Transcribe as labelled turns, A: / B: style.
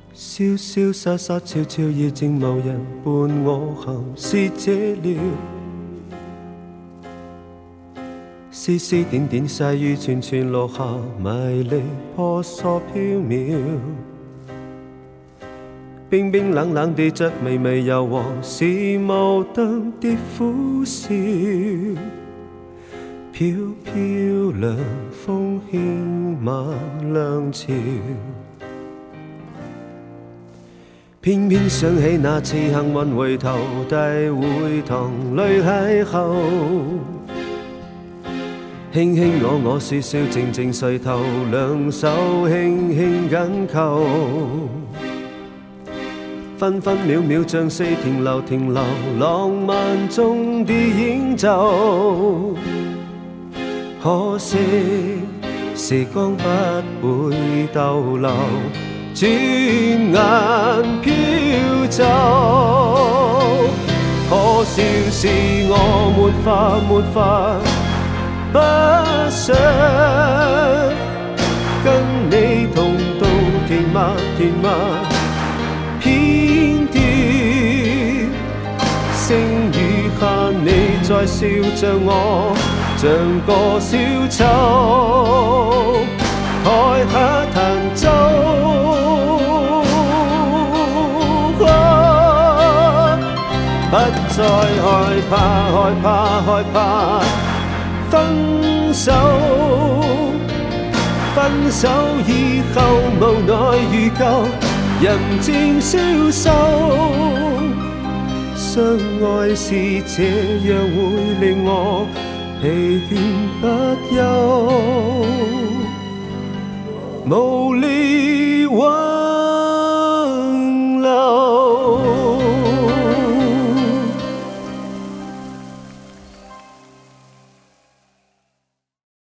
A: 潇潇洒洒，悄悄夜靜，無人伴我行，是這了。絲絲點點細雨串串落下，迷離婆娑飄渺。冰冰冷冷地着微微柔和，是無燈的苦笑。飄飄涼風輕馬涼潮。偏偏想起那次幸運回頭，低會堂淚邂逅。輕輕我説笑，靜靜睡頭，兩手輕輕緊扣。分分秒秒像是停留，浪漫中的演奏。可惜時光不會逗留，轉眼飄走。可笑是我沒法不想跟你同渡甜蜜偏跌，星雨下你在笑着我，像個小丑，台下彈奏。不再害怕分手以後無奈如舊，人漸消瘦。相愛是這樣會令我疲倦不休，無力挽